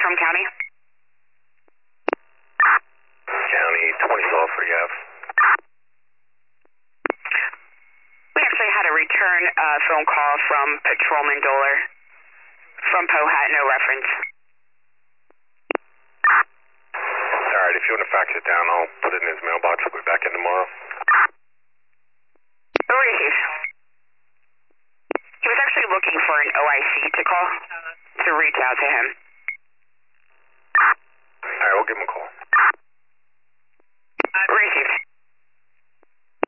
from County? County 20 South 3 Ave. We actually had a return phone call from Patrolman Doler from Pohat, no reference. Alright, if you want to fax it down, I'll put it in his mailbox. I'll be back in tomorrow. Receive. He was actually looking for an OIC to call to reach out to him. Alright, we'll give him a call. Receive.